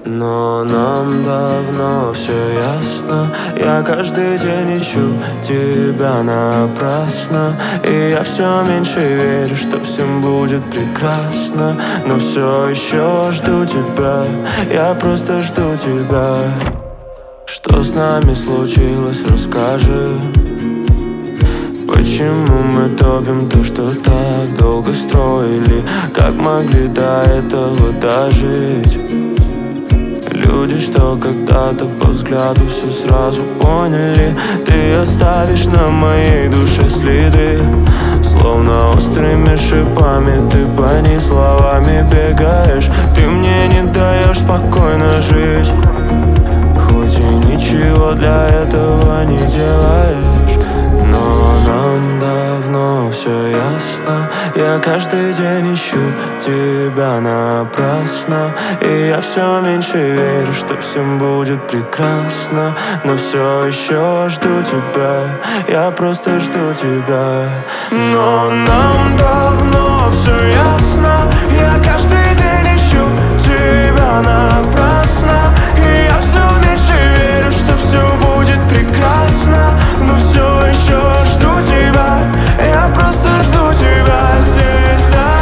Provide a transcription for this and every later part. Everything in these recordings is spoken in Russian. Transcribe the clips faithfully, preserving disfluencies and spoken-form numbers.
Но нам давно все ясно. Я каждый день ищу тебя напрасно, и я все меньше верю, что всем будет прекрасно. Но все еще жду тебя, я просто жду тебя. Что с нами случилось, расскажи. Почему мы топим то, что так долго строили? Как могли до этого дожить? Люди, что когда-то по взгляду все сразу поняли. Ты оставишь на моей душе следы, словно острыми шипами. Ты по ней словами бегаешь. Ты мне не даешь спокойно жить, хоть и ничего для этого не делаешь. Но нам давно все ясно. Я каждый день ищу тебя напрасно, и я все меньше верю, что всем будет прекрасно. Но все еще жду тебя, я просто жду тебя. Но нам давно все ясно. Я каждый день ищу тебя напрасно, и я все меньше верю, что все будет прекрасно. Но все еще жду тебя, я просто жду тебя здесь, да.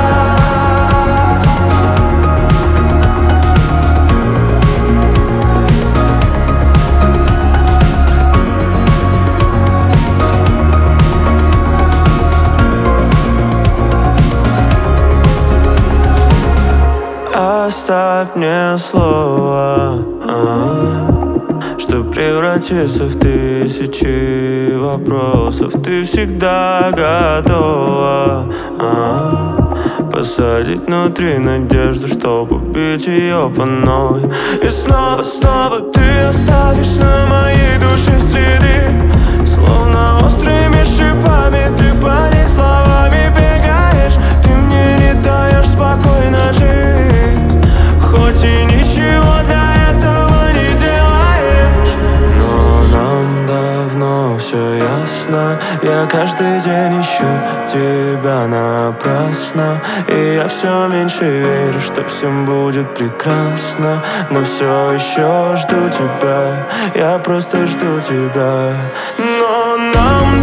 Оставь мне слово, а-а, что превратится в тысячи вопросов. Ты всегда готова, а-а, посадить внутри надежду, чтобы убить ее по новой. И снова, снова ты оставишь на моей душе следы, словно острыми шипами. Ты по ней словами бегаешь. Ты мне не даешь спокойно жить, хоть и ничего для этого не делаешь. Но нам давно все ясно. Я каждый день ищу тебя напрасно, и я все меньше верю, что всем будет прекрасно. Но все еще жду тебя, я просто жду тебя. Но нам